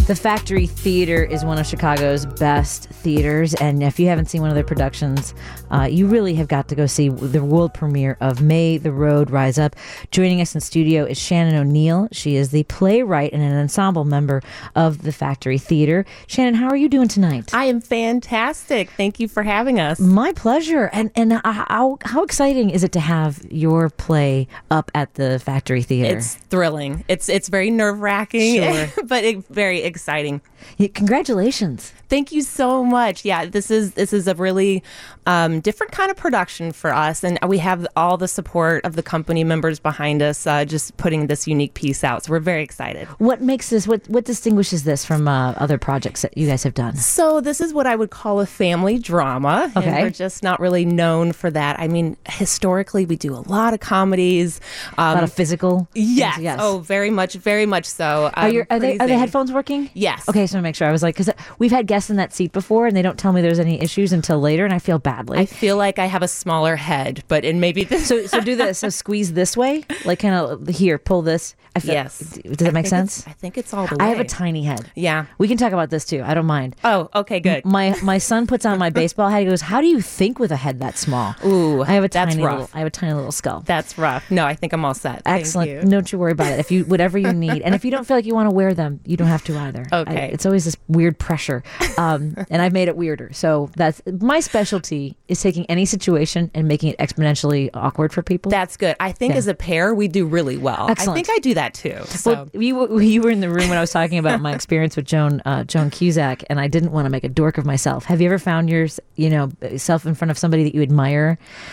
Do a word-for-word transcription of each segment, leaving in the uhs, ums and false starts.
The Factory Theater is one of Chicago's best theaters, and if you haven't seen one of their productions, uh, you really have got to go see the world premiere of May the Road Rise Up. Joining us in studio is Shannon O'Neill. She is the playwright and an ensemble member of the Factory Theater. Shannon, how are you doing tonight? I am fantastic. Thank you for having us. My pleasure. And and how how exciting is it to have your play up at the Factory Theater? It's thrilling. It's it's very nerve-wracking, Sure. but it, very exciting. Yeah, congratulations. Thank you so much. Yeah, this is this is a really um, different kind of production for us, and we have all the support of the company members behind us, uh, just putting this unique piece out. So we're very excited. What makes this? What what distinguishes this from uh, other projects that you guys have done? So this is what I would call a family drama, Okay. and we're just not really known for that. I mean, historically, we do a lot of comedies, um, A lot of physical. yes, things, yes. oh, very much, very much so. Are, Um, your, are they are the crazy. headphones working? Yes. Okay, so to make sure, I was like, because we've had guests in that seat before, and they don't tell me there's any issues until later, and I feel badly. I feel like I have a smaller head, but and maybe this. so so do this. So squeeze this way, like kind of here. Pull this. I feel, Yes. Does that I make think sense? it's- I think it's all the way. I have a tiny head. Yeah. We can talk about this too. I don't mind. Oh, okay, good. My my son puts on my baseball hat. He goes, "How do you think with a head that small?" Ooh, I have a that's tiny rough. little. I have a tiny little skull. That's rough. No, I think I'm all set. Thank Excellent. you. Don't you worry about it. If you whatever you need, and if you don't feel like you want to wear them, you don't have to either. Okay. I- it's always this weird pressure, um, and I've made it weirder. So that's my specialty is taking any situation and making it exponentially awkward for people. That's good. I think Yeah. as a pair, we do really well. Excellent. I think I do that too. So. Well, you you were in the room when I was talking about my experience with Joan uh, Joan Cusack, and I didn't want to make a dork of myself. Have you ever found yours, you know, self in front of somebody that you admire,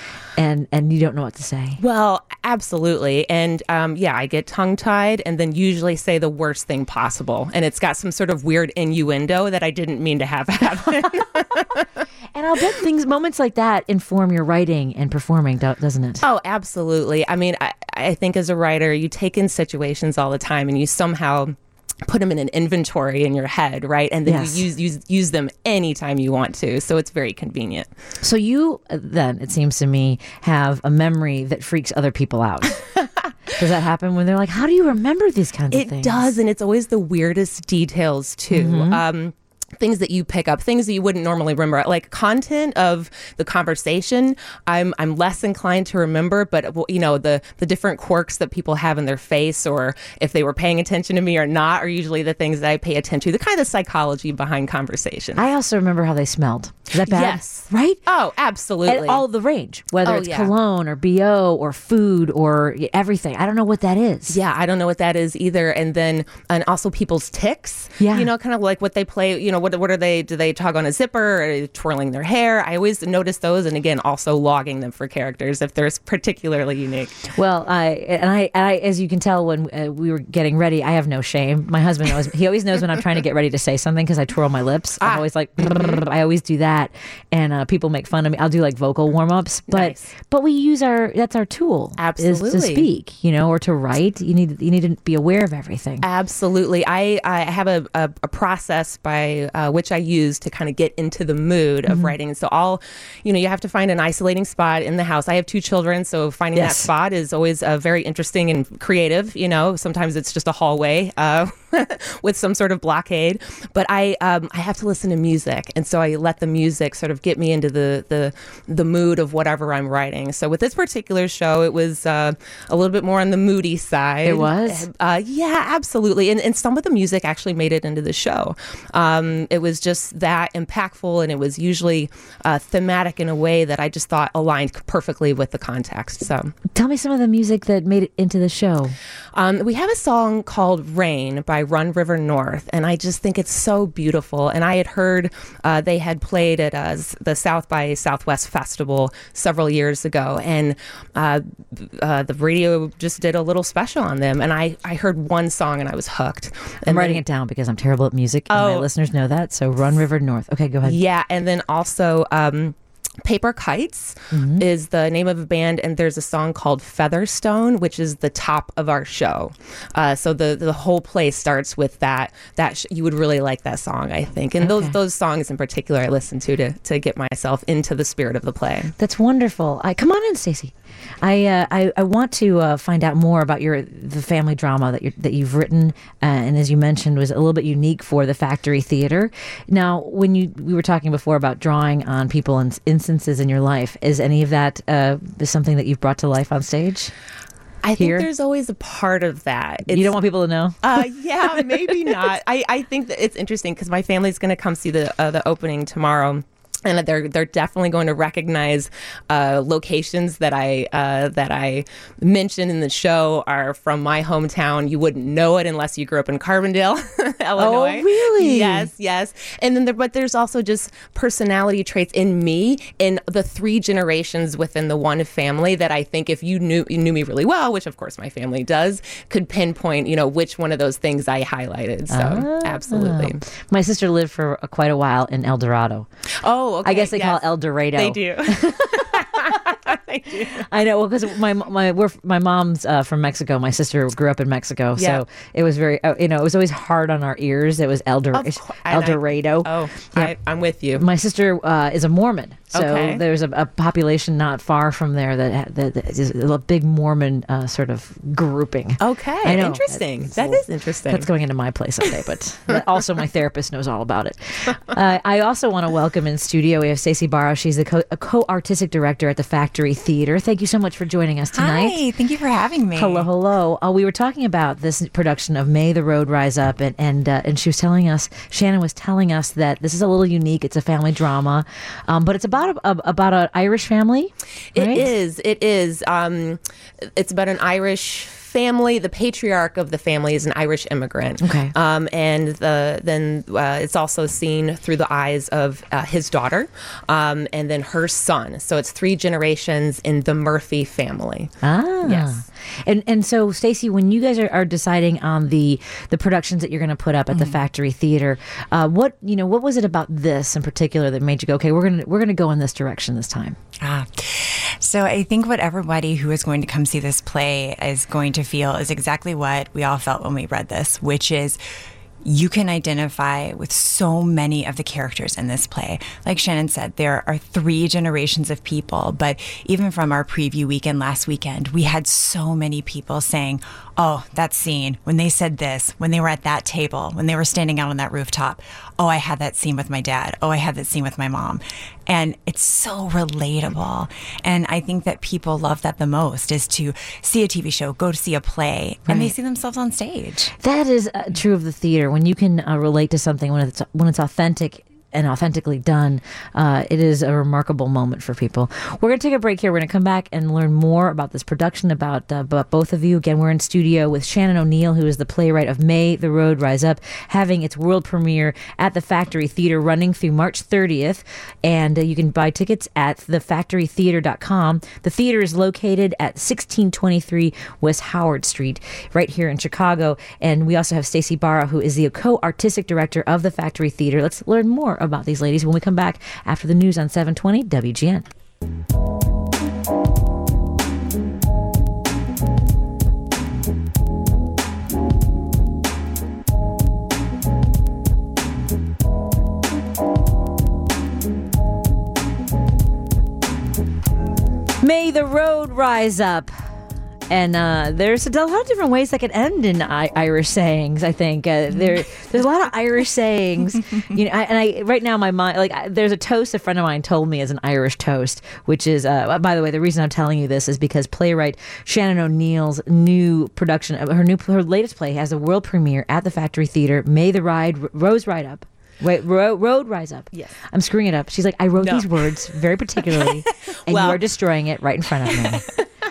and and you don't know what to say? Well, absolutely. And um, yeah, I get tongue tied and then usually say the worst thing possible. And it's got some sort of weird innuendo that I didn't mean to have happen. And I'll bet things, moments like that, inform your writing and performing, do- doesn't it? Oh, absolutely. I mean, I, I think as a writer, you take in situations all the time and you somehow put them in an inventory in your head, right? And then Yes. you use, use use them anytime you want to. So it's very convenient. So you uh, then, it seems to me, have a memory that freaks other people out. Does that happen when they're like, "How do you remember these kinds of It things?" does, and it's always the weirdest details too. Um, things that you pick up, things that you wouldn't normally remember, like content of the conversation. I'm I'm less inclined to remember, but well, you know, the the different quirks that people have in their face, or if they were paying attention to me or not, are usually the things that I pay attention to. The kind of psychology behind conversation. I also remember how they smelled. Is that bad? Yes. Right? Oh, absolutely. And all the range, whether Oh, it's yeah. cologne or B O or food or everything. I don't know what that is. Yeah, I don't know what that is either. And then, and also people's ticks. Yeah. You know, kind of like what they play, you know, what what are they, do they tug on a zipper? Are they twirling their hair? I always notice those. And again, also logging them for characters if they're particularly unique. Well, I and I, and I as you can tell when uh, we were getting ready, I have no shame. My husband knows. He always knows when I'm trying to get ready to say something because I twirl my lips. I'm Ah. always like, I always do that, and uh, people make fun of me. I'll do like vocal warm ups, but Nice. but we use our that's our tool. Is to Absolutely. speak, you know, or to write. You need you need to be aware of everything. Absolutely. I, I have a, a, a process by uh, which I use to kind of get into the mood of writing. So I'll, you know, you have to find an isolating spot in the house. I have two children, so finding Yes. that spot is always uh, very interesting and creative. You know, sometimes it's just a hallway uh, with some sort of blockade. But I um, I have to listen to music, and so I let the music sort of get me into the the the mood of whatever I'm writing. So with this particular show, it was uh, a little bit more on the moody side. It was? Uh, yeah, absolutely. And, and some of the music actually made it into the show. Um, it was just that impactful, and it was usually uh, thematic in a way that I just thought aligned perfectly with the context. So Tell me some of the music that made it into the show. um, we have a song called Rain by Run River North, and I just think it's so beautiful. And I had heard uh, they had played at uh, the South by Southwest Festival several years ago, and uh, uh, the radio just did a little special on them. And I, I heard one song and I was hooked. And I'm writing then- it down because I'm terrible at music, and my Oh. listeners know that. So Run River North. Okay, go ahead. Yeah, and then also um, Paper Kites mm-hmm. is the name of a band, and there's a song called Featherstone, which is the top of our show. Uh, so the the whole play starts with that. That sh- you would really like that song, I think. And okay. those those songs in particular, I listen to to to get myself into the spirit of the play. That's wonderful. I come on in, Stacey. I, uh, I I want to uh, find out more about your the family drama that you that you've written, uh, and as you mentioned, was a little bit unique for the Factory Theater. Now, when you we were talking before about drawing on people and instances in your life, is any of that uh, something that you've brought to life on stage? I think Here? There's always a part of that. It's, you don't want people to know? Uh, yeah, maybe not. I, I think that it's interesting because my family's going to come see the uh, the opening tomorrow. And they're they're definitely going to recognize uh, locations that I uh, that I mentioned in the show are from my hometown. You wouldn't know it unless you grew up in Carbondale, Illinois. Oh, really? Yes, yes. And then, there, but there's also just personality traits in me in the three generations within the one family that I think if you knew you knew me really well, which of course my family does, could pinpoint you know which one of those things I highlighted. So ah. absolutely. My sister lived for quite a while in El Dorado. Oh. Okay, I guess they yes. call it El Dorado. They do. They do. I know, well, because my my we're, my mom's uh, from Mexico. My sister grew up in Mexico, yeah. so it was very uh, you know it was always hard on our ears. It was El, Dor- El Dorado. I, oh, yeah. I, I'm with you. My sister uh, is a Mormon, so okay. there's a, a population not far from there that, that, that is a big Mormon uh, sort of grouping. Okay, I know. interesting. It's that little, is interesting. That's going into my play someday, but, but also my therapist knows all about it. Uh, I also want to welcome in studio, we have Stacey Barra. She's the co- a co-artistic director at the Factory Theater. Thank you so much for joining us tonight. Hi, thank you for having me. Hello, hello. Uh, we were talking about this production of May the Road Rise Up, and and, uh, and she was telling us, Shannon was telling us that this is a little unique. It's a family drama, um, but it's about a, a, about an Irish family. Right? It is. It is. Um, it's about an Irish family. The patriarch of the family is an Irish immigrant. Okay. Um, and the then uh, it's also seen through the eyes of uh, his daughter, um, and then her son. So it's three generations in the Murphy family. Ah. Yes. And and so, Stacey, when you guys are, are deciding on the the productions that you're going to put up at mm-hmm. the Factory Theater, uh, what you know, what was it about this in particular that made you go, okay, we're gonna we're gonna go in this direction this time? Ah, so I think what everybody who is going to come see this play is going to feel is exactly what we all felt when we read this, which is you can identify with so many of the characters in this play. Like Shannon said, there are three generations of people, but even from our preview weekend last weekend, we had so many people saying, oh, that scene, when they said this, when they were at that table, when they were standing out on that rooftop, oh, I had that scene with my dad. Oh, I had that scene with my mom. And it's so relatable. And I think that people love that the most, is to see a T V show, go to see a play, right. and they see themselves on stage. That is uh, true of the theater. When you can uh, relate to something, when it's when it's authentic and authentically done, uh, it is a remarkable moment for people. We're going to take a break here. We're going to come back and learn more about this production, about, uh, about both of you. Again, we're in studio with Shannon O'Neill, who is the playwright of May the Road Rise Up, having its world premiere at the Factory Theater running through March thirtieth. And uh, you can buy tickets at the factory theater dot com. The theater is located at sixteen twenty-three West Howard Street, right here in Chicago. And we also have Stacey Barra, who is the co-artistic director of the Factory Theater. Let's learn more about these ladies when we come back after the news on seven twenty W G N. May the road rise up. And uh, there's a lot of different ways that could end in I- Irish sayings. I think uh, there there's a lot of Irish sayings. You know, I, and I right now my mind like I, there's a toast a friend of mine told me is an Irish toast, which is uh, by the way, the reason I'm telling you this is because playwright Shannon O'Neill's new production, her new her latest play has a world premiere at the Factory Theater. May the ride Rose Ride Up. Wait, ro- road rise up. Yes. I'm screwing it up. She's like, I wrote no. these words very particularly, and well, you are destroying it right in front of me.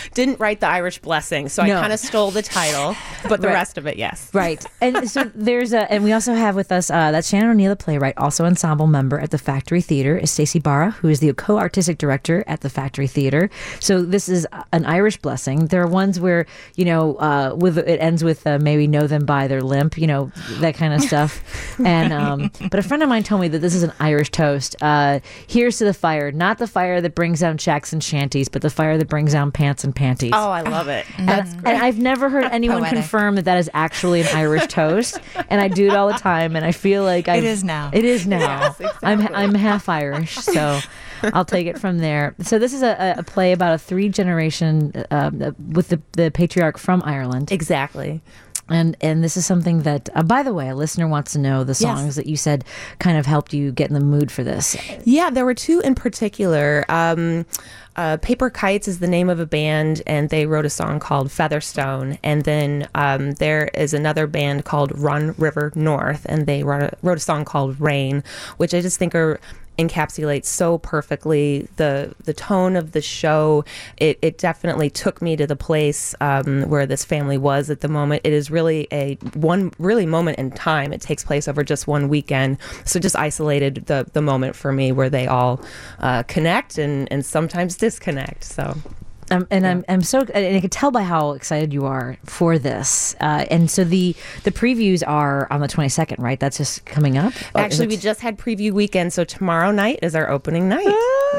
didn't write the Irish Blessing, so No. I kind of stole the title, but the Right. rest of it, yes. Right. And so there's a, and we also have with us, uh, that's Shannon O'Neill, the playwright, also ensemble member at the Factory Theater, is Stacey Barra, who is the co-artistic director at the Factory Theater. So this is an Irish Blessing. There are ones where, you know, uh, with it ends with uh, may we know them by their limp, you know, that kind of stuff. And, um, but a friend of mine told me that this is an Irish toast. Uh, here's to the fire, not the fire that brings down shacks and shanties, but the fire that brings down pants and panties. Oh, I love it. That's and, and I've never heard anyone Poetic. confirm that that is actually an Irish toast, and I do it all the time, and I feel like I It is now. It is now. Yes, exactly. I'm I'm half Irish, so I'll take it from there. So this is a, a play about a three generation uh, with the the patriarch from Ireland. Exactly. And and this is something that, uh, by the way, a listener wants to know the songs Yes. that you said kind of helped you get in the mood for this. Yeah, there were two in particular. Um, uh, Paper Kites is the name of a band, and they wrote a song called Featherstone. And then um, there is another band called Run River North, and they wrote a, wrote a song called Rain, which I just think are encapsulates so perfectly the the tone of the show. It it definitely took me to the place um, where this family was at the moment. It is really a one really moment in time. It takes place over just one weekend, so just isolated the the moment for me where they all uh, connect and and sometimes disconnect. So. Um, and I'm I'm so and I could tell by how excited you are for this. Uh, and so the the previews are on the twenty-second, right? That's just coming up. Or is Actually, it- we just had preview weekend, so tomorrow night is our opening night.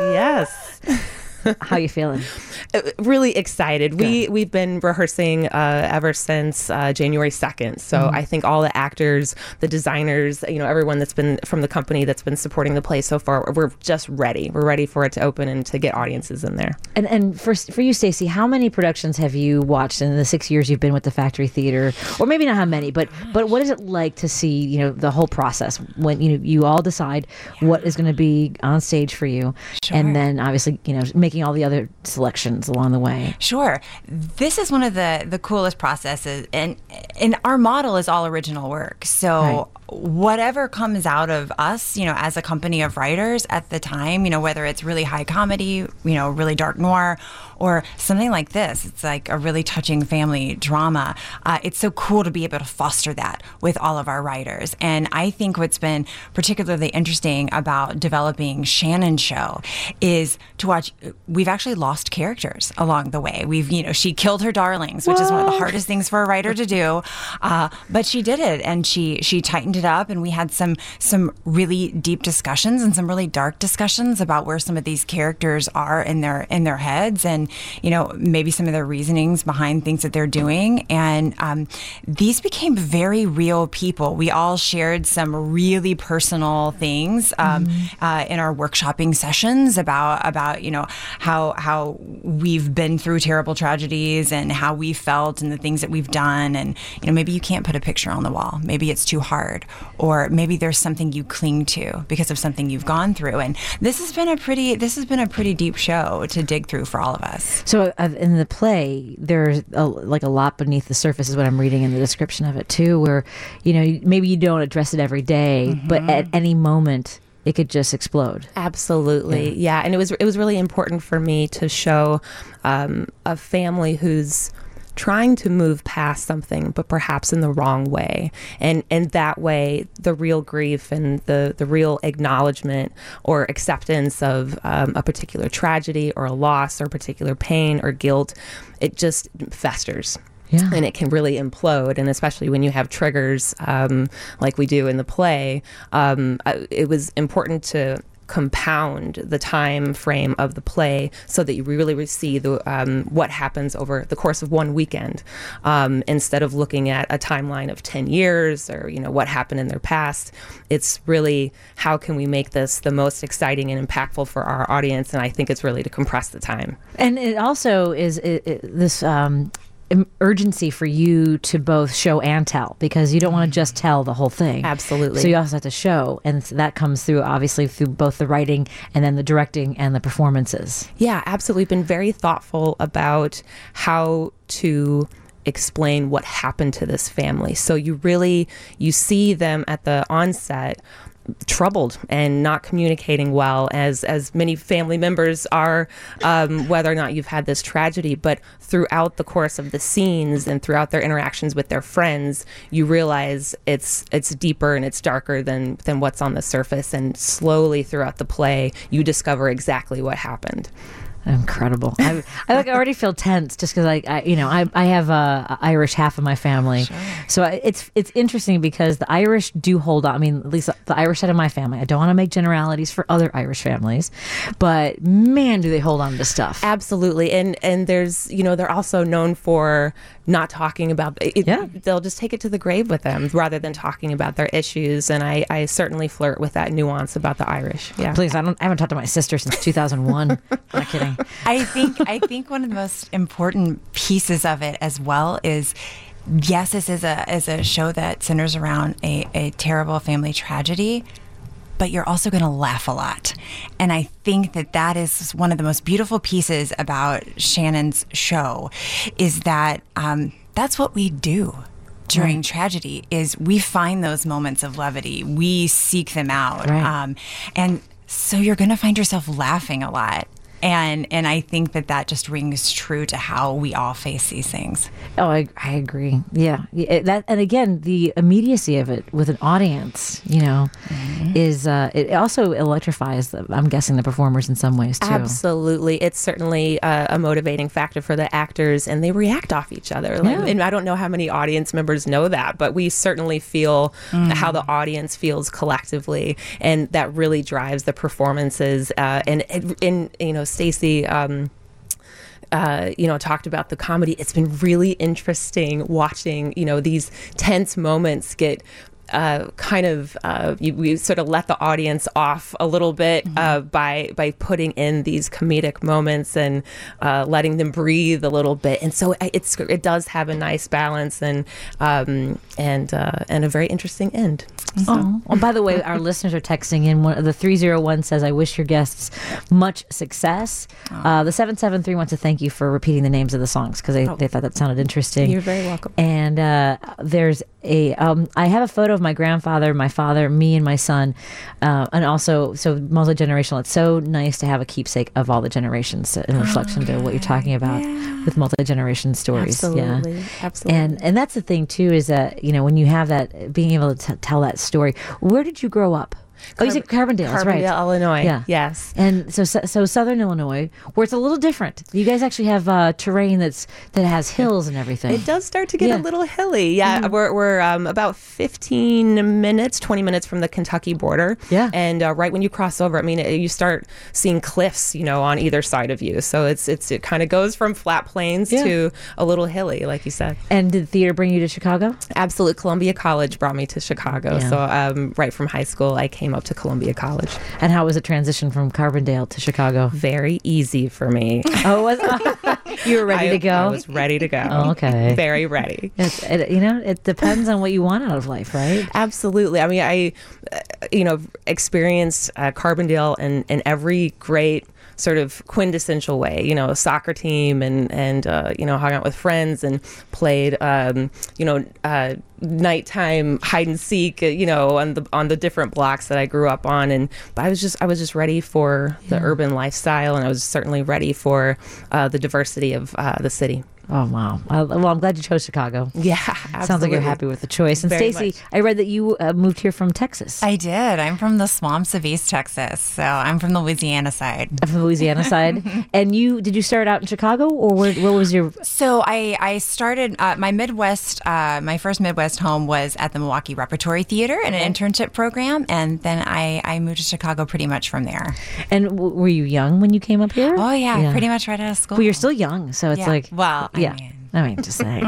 Yes. How you feeling? Uh, Really excited. We we've been rehearsing uh, ever since uh, January second. So Mm-hmm. I think all the actors, the designers, you know, everyone that's been from the company that's been supporting the play so far, we're just ready. We're ready for it to open and to get audiences in there. And and for for you, Stacey, how many productions have you watched in the six years you've been with the Factory Theater? Or maybe not how many, but but what is it like to see, you know, the whole process when you know you all decide what is going to be on stage for you, Sure. and then obviously you know making all the other selections along the way. Sure. This is one of the, the coolest processes, and and our model is all original work. So Right. whatever comes out of us, you know, as a company of writers at the time, you know, whether it's really high comedy, you know, really dark noir, or something like this, it's like a really touching family drama. Uh, it's so cool to be able to foster that with all of our writers. And I think what's been particularly interesting about developing Shannon's show is to watch. We've actually lost characters along the way. We've, you know, she killed her darlings, which is one of the hardest things for a writer to do, uh, but she did it, and she she tightened it up, and we had some some really deep discussions and some really dark discussions about where some of these characters are in their in their heads, and you know maybe some of their reasonings behind things that they're doing. And um, these became very real people. We all shared some really personal things um, mm-hmm. uh, in our workshopping sessions about about you know how how we've been through terrible tragedies and how we felt and the things that we've done. And you know maybe you can't put a picture on the wall. Maybe it's too hard, or maybe there's something you cling to because of something you've gone through. And this has been a pretty this has been a pretty deep show to dig through for all of us. So uh, in the play, there's a, like a lot beneath the surface is what I'm reading in the description of it too, where, you know, maybe you don't address it every day, mm-hmm. but at any moment it could just explode. Absolutely. Yeah. yeah. And it was, it was really important for me to show um, a family who's trying to move past something, but perhaps in the wrong way. And and that way, the real grief and the, the real acknowledgement or acceptance of um, a particular tragedy or a loss or particular pain or guilt, it just festers. Yeah. And it can really implode. And especially when you have triggers um, like we do in the play, um, it was important to compound the time frame of the play so that you really see the um, what happens over the course of one weekend, um, instead of looking at a timeline of ten years or you know what happened in their past. It's really how can we make this the most exciting and impactful for our audience, and I think it's really to compress the time. And it also is it, it, this um, urgency for you to both show and tell, because you don't want to just tell the whole thing. Absolutely. So you also have to show, and that comes through obviously through both the writing and then the directing and the performances. Yeah, absolutely. We've been very thoughtful about how to explain what happened to this family. So you really, you see them at the onset troubled and not communicating well, as as many family members are, um, whether or not you've had this tragedy. But throughout the course of the scenes and throughout their interactions with their friends, you realize it's it's deeper and it's darker than than what's on the surface. And slowly throughout the play, you discover exactly what happened. Incredible. I, I like I already feel tense just because I, I, you know, I I have a, a Irish half of my family, sure. so I, it's it's interesting because the Irish do hold on. I mean, at least the Irish side of my family. I don't want to make generalities for other Irish families, but man, do they hold on to stuff. Absolutely, and and there's you know they're also known for not talking about it. Yeah. They'll just take it to the grave with them rather than talking about their issues. And I, I certainly flirt with that nuance about the Irish. Yeah. Please, I don't. I haven't talked to my sister since two thousand one. Not kidding. I think I think one of the most important pieces of it as well is, yes, this is a is a show that centers around a, a terrible family tragedy, but you're also going to laugh a lot. And I think that that is one of the most beautiful pieces about Shannon's show, is that um, that's what we do during right. tragedy, is we find those moments of levity. We seek them out. Right. Um, and so you're going to find yourself laughing a lot. And and I think that that just rings true to how we all face these things. Oh, I, I agree. Yeah, it, that and again, the immediacy of it with an audience, you know, mm-hmm. is uh, it also electrifies. The, I'm guessing the performers in some ways too. Absolutely, it's certainly uh, a motivating factor for the actors, and they react off each other. Like, yeah. And I don't know how many audience members know that, but we certainly feel mm. how the audience feels collectively, and that really drives the performances. Uh, and in you know. Stacey, um, uh, you know, talked about the comedy. It's been really interesting watching, you know, these tense moments get uh, kind of, uh, you, we sort of let the audience off a little bit mm-hmm. uh, by by putting in these comedic moments and uh, letting them breathe a little bit. And so it's it does have a nice balance and um, and uh, and a very interesting end. So. Oh. Well, by the way, our listeners are texting in. One, the three oh one says, I wish your guests much success. Oh. Uh, the seven seven three wants to thank you for repeating the names of the songs because they, oh. they thought that sounded interesting. You're very welcome. And uh, there's a, um, I have a photo of my grandfather, my father, me, and my son. Uh, and also, so multi-generational. It's so nice to have a keepsake of all the generations in reflection okay. to what you're talking about yeah. with multi-generation stories. Absolutely. Yeah. Absolutely. And, and that's the thing, too, is that, you know, when you have that, being able to t- tell that story. Where did you grow up? Oh, you said Carbondale, that's right. Carbondale, Illinois. Yeah. Yes. And so, so Southern Illinois, where it's a little different. You guys actually have uh, terrain that's that has hills and everything. It does start to get yeah. a little hilly. Yeah, mm-hmm. we're we're um, about fifteen minutes, twenty minutes from the Kentucky border. Yeah. And uh, right when you cross over, I mean, it, you start seeing cliffs, you know, on either side of you. So it's it's it kind of goes from flat plains yeah. to a little hilly, like you said. And did theater bring you to Chicago? Absolutely. Columbia College brought me to Chicago. Yeah. So um, right from high school, I came up to Columbia College. And how was it transition from Carbondale to Chicago? Very easy for me. Oh, was you were ready I, to go? I was ready to go. Oh, okay. Very ready. It's, it, you know, it depends on what you want out of life, right? Absolutely. I mean, I, uh, you know, experienced uh, Carbondale in, in every great sort of quintessential way, you know, a soccer team and, and uh, you know, hung out with friends and played, um, you know, uh, nighttime hide and seek, you know, on the on the different blocks that I grew up on. And but I was just I was just ready for the yeah. urban lifestyle, and I was certainly ready for uh, the diversity of uh, the city. Oh, wow. Uh, well, I'm glad you chose Chicago. Yeah, absolutely. Sounds like you're happy with the choice. And Stacey, I read that you uh, moved here from Texas. I did. I'm from the swamps of East Texas. So I'm from the Louisiana side. From the Louisiana side. And you, did you start out in Chicago, or where, where was your... So I, I started, uh, my Midwest, uh, my first Midwest home was at the Milwaukee Repertory Theater in an internship program. And then I, I moved to Chicago pretty much from there. And w- were you young when you came up here? Oh, yeah, yeah. Pretty much right out of school. Well, you're still young. So it's yeah. like... Well, yeah. I mean... I mean, just saying.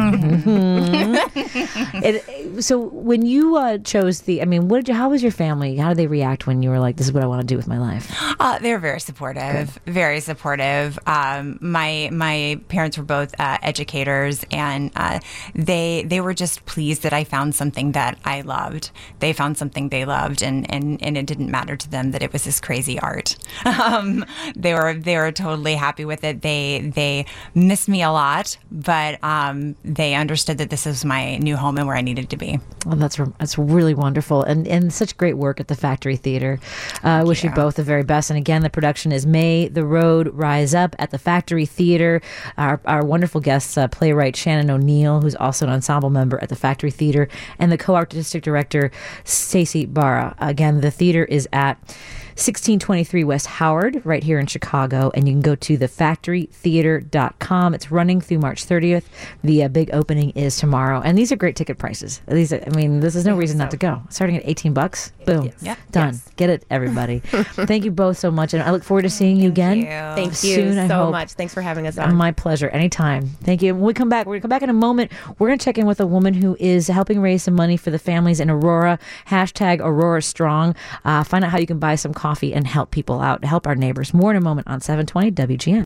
Mm-hmm. it, so when you uh, chose the, I mean, what did you, how was your family? How did they react when you were like, this is what I want to do with my life? Uh, they were very supportive, Good. very supportive. Um, my my parents were both uh, educators, and uh, they they were just pleased that I found something that I loved. They found something they loved, and, and, and it didn't matter to them that it was this crazy art. Um, they were they were totally happy with it. They they missed me a lot, but but um, they understood that this is my new home and where I needed to be. Well, that's that's really wonderful, and and such great work at the Factory Theater. I uh, wish you. you both the very best. And again, the production is May the Road Rise Up at the Factory Theater. Our our wonderful guests, uh, playwright Shannon O'Neill, who's also an ensemble member at the Factory Theater, and the co-artistic director Stacey Barra. Again, the theater is at sixteen twenty-three West Howard, right here in Chicago, and you can go to the factory theater dot com. It's running through March thirtieth. The uh, big opening is tomorrow, and these are great ticket prices. These, are, I mean, this is no reason not to go. Starting at eighteen bucks, boom, yes. Yep. done. Yes. Get it, everybody. Thank you both so much, and I look forward to seeing you Thank again. You. Thank you soon, I so hope. much. Thanks for having us on. My pleasure. Anytime. Thank you. When we come back, we're going to come back in a moment. We're going to check in with a woman who is helping raise some money for the families in Aurora. Hashtag Aurora Strong. Uh, find out how you can buy some coffee and help people out, help our neighbors. More in a moment on seven twenty W G N.